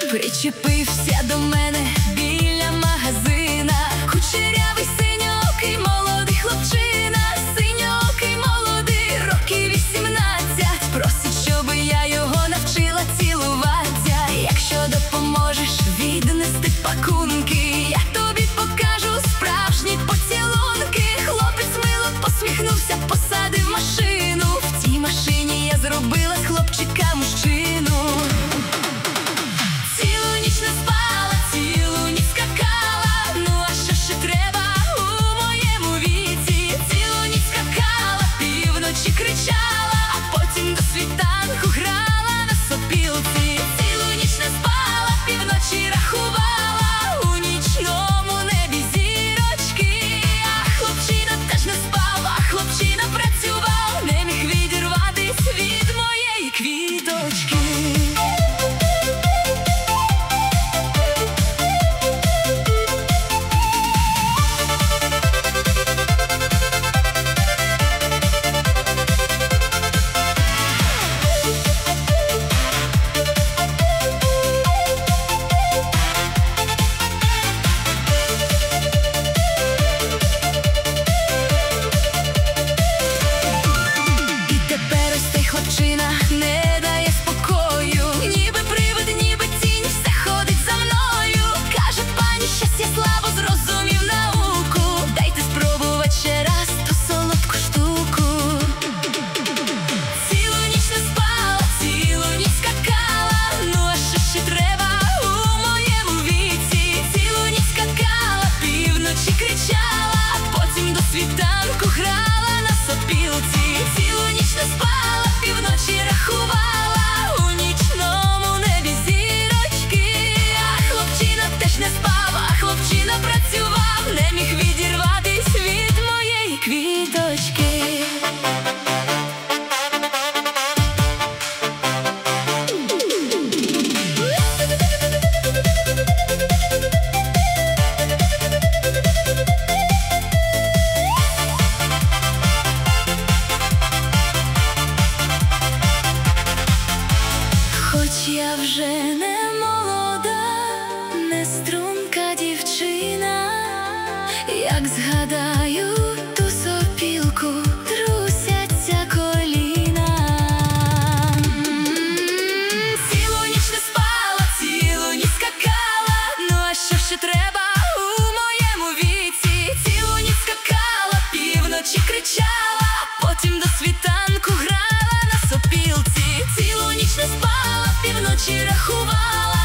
Причепився до мене біля магазина кучерявий синьокий молодий хлопчина, синьокий молодий, років 18. Просить, щоби я його навчила цілуватися. Якщо допоможеш віднести пакунки, я тобі покажу справжні поцілунки. Хлопець мило посміхнувся, посадив машину. В цій машині я зробила з хлопчика мужчину. Не спала, цілу ніч скакала, ну а що ще треба у моєму віці? Цілу ніч скакала, півночі кричала, а потім до світанку грала на сопілці. Цілу ніч не спала, півночі рахувала у нічному небі зірочки. А хлопчина теж не спав, а хлопчина працював, не міг відірватись від моєї квіточки. Хлопчина не дає спокою, ніби привид, ніби тінь, все ходить за мною. Каже: пані, щось я слабо зрозумів науку, дайте спробувати ще раз ту солодку штуку. Цілу ніч не спала, цілу ніч скакала, ну а що ще треба у моєму віці? Цілу ніч скакала, півночі кричала, а потім до світанку грала на сопілці. Цілу ніч не спала, півночі рахувала у нічному небі зірочки. А хлопчина теж не спав, а хлопчина працював, не міг відірватись від моєї квіточки. Хоч я вже не молода, не струнка дівчина, як згадаю ту сопілку, трусяться коліна. Цілу ніч не спала, цілу ніч скакала, ну а що ще треба у моєму віці? Цілу ніч скакала, півночі кричала, потім до світанку грала на сопілці. Цілу ніч не спала, півночі рахувала